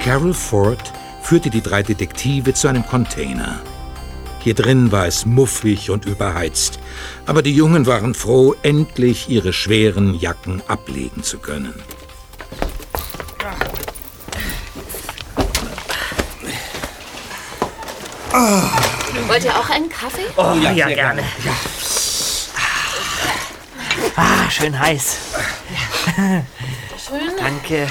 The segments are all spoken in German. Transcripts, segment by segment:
Carol Ford führte die 3 Detektive zu einem Container. Hier drin war es muffig und überheizt, aber die Jungen waren froh, endlich ihre schweren Jacken ablegen zu können. Wollt ihr auch einen Kaffee? Oh, ja, gerne. Ja. Schön heiß. Schön. Danke.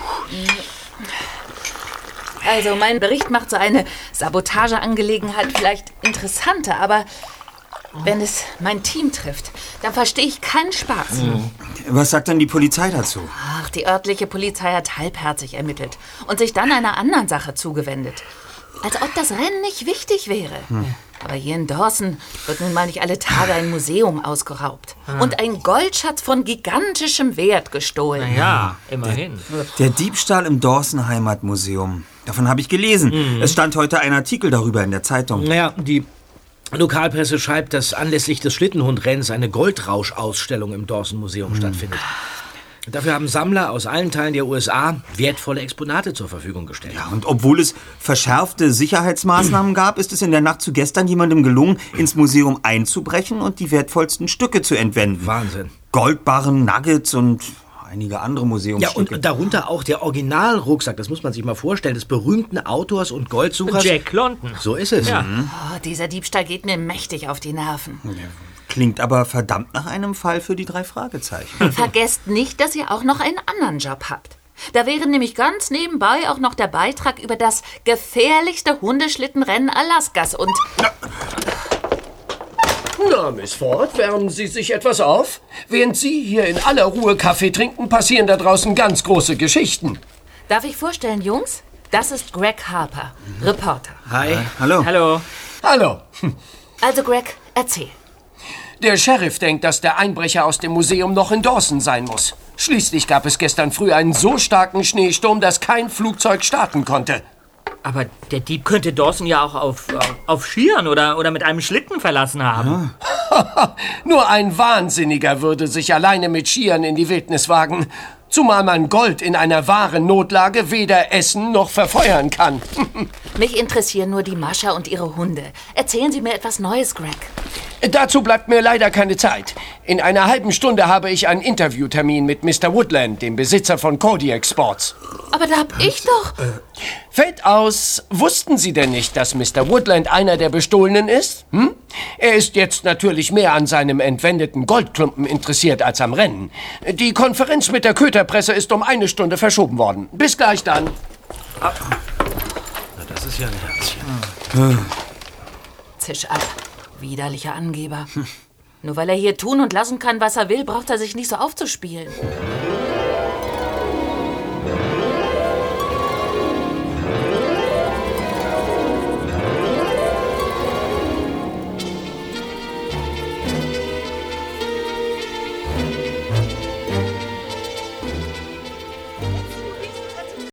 Also, mein Bericht macht so eine Sabotageangelegenheit vielleicht interessanter, aber wenn es mein Team trifft, dann verstehe ich keinen Spaß. Was sagt denn die Polizei dazu? Ach, die örtliche Polizei hat halbherzig ermittelt und sich dann einer anderen Sache zugewendet. Als ob das Rennen nicht wichtig wäre. Aber hier in Dawson wird nun mal nicht alle Tage ein Museum ausgeraubt. Und ein Goldschatz von gigantischem Wert gestohlen. Ja, immerhin. Der Diebstahl im Dawson Heimatmuseum. Davon habe ich gelesen. Es stand heute ein Artikel darüber in der Zeitung. Naja, die Lokalpresse schreibt, dass anlässlich des Schlittenhundrennens eine Goldrausch-Ausstellung im Dawson-Museum stattfindet. Dafür haben Sammler aus allen Teilen der USA wertvolle Exponate zur Verfügung gestellt. Ja, und obwohl es verschärfte Sicherheitsmaßnahmen gab, ist es in der Nacht zu gestern jemandem gelungen, ins Museum einzubrechen und die wertvollsten Stücke zu entwenden. Wahnsinn. Goldbarren, Nuggets und einige andere Museumsstücke. Ja, und darunter auch der Originalrucksack, das muss man sich mal vorstellen, des berühmten Autors und Goldsuchers Jack London. So ist es. Ja. Oh, dieser Diebstahl geht mir mächtig auf die Nerven. Klingt aber verdammt nach einem Fall für die 3 Fragezeichen. Vergesst nicht, dass ihr auch noch einen anderen Job habt. Da wäre nämlich ganz nebenbei auch noch der Beitrag über das gefährlichste Hundeschlittenrennen Alaskas und... Na, Miss Ford, wärmen Sie sich etwas auf? Während Sie hier in aller Ruhe Kaffee trinken, passieren da draußen ganz große Geschichten. Darf ich vorstellen, Jungs? Das ist Greg Harper, Reporter. Hi. Hallo. Hallo. Hallo. Also Greg, erzähl. Der Sheriff denkt, dass der Einbrecher aus dem Museum noch in Dawson sein muss. Schließlich gab es gestern früh einen so starken Schneesturm, dass kein Flugzeug starten konnte. Aber der Dieb könnte Dawson ja auch auf Skiern oder mit einem Schlitten verlassen haben. Nur ein Wahnsinniger würde sich alleine mit Skiern in die Wildnis wagen. Zumal man Gold in einer wahren Notlage weder essen noch verfeuern kann. Mich interessieren nur die Mascha und ihre Hunde. Erzählen Sie mir etwas Neues, Greg. Dazu bleibt mir leider keine Zeit. In einer halben Stunde habe ich einen Interviewtermin mit Mr. Woodland, dem Besitzer von Kodiak Sports. Aber da hab ich doch... Fällt aus, wussten Sie denn nicht, dass Mr. Woodland einer der Bestohlenen ist? Er ist jetzt natürlich mehr an seinem entwendeten Goldklumpen interessiert als am Rennen. Die Konferenz mit der Köterpresse ist um 1 Stunde verschoben worden. Bis gleich dann. Na, das ist ja ein Herzchen. Zisch ab. Widerlicher Angeber. Nur weil er hier tun und lassen kann, was er will, braucht er sich nicht so aufzuspielen.